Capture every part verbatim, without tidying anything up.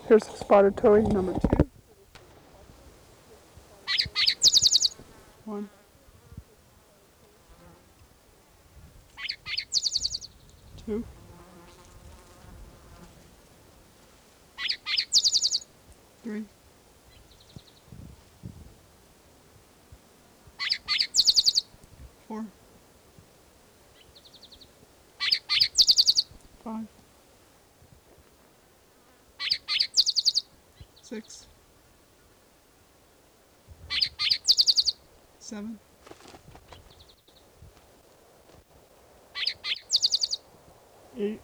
Here's spotted toey number two. One, two, three, four, five, six, seven, eight,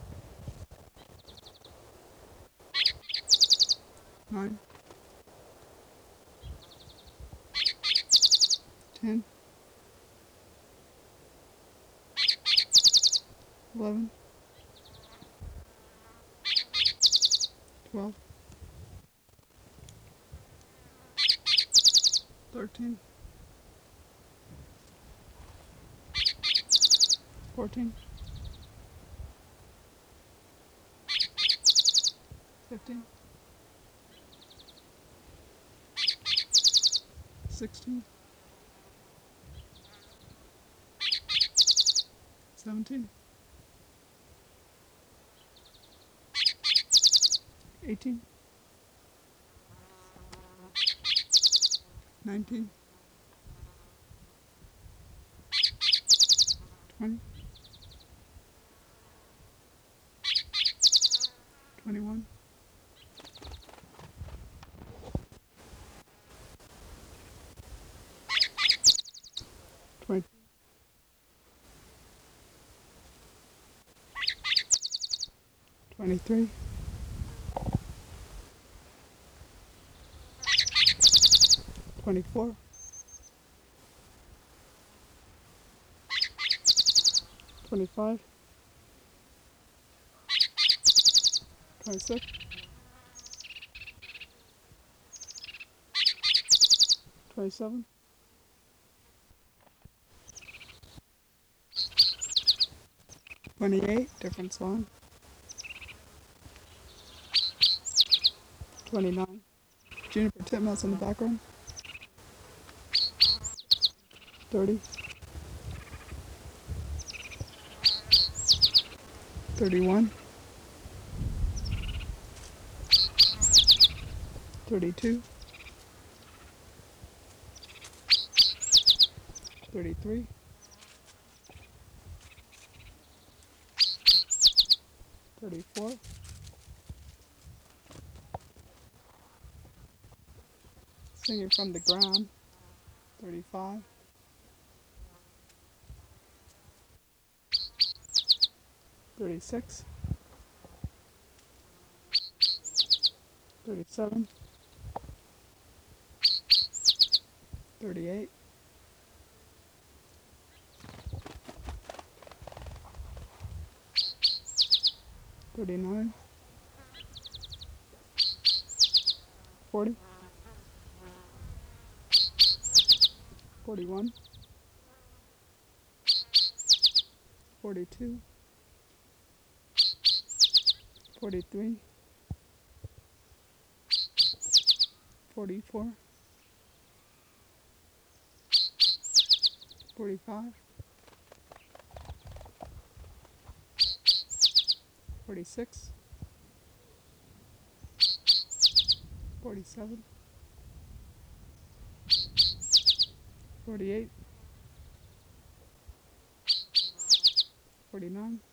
nine, ten, eleven, twelve, thirteen, fourteen, fifteen, sixteen, seventeen, eighteen, nineteen, twenty, twenty-one, twenty-two, twenty-three, twenty-four, twenty-five, twenty-six, twenty-seven, twenty-eight, different song, twenty-nine, Juniper Titmouse in the background, thirty, thirty-one, thirty-two, thirty-three, thirty-four, singing from the ground, thirty-five, thirty-six, thirty-seven, thirty-eight, thirty-nine, forty, forty-one, forty-two, forty-three, forty-four, forty-five, forty-six, forty-seven, forty-eight, forty-nine,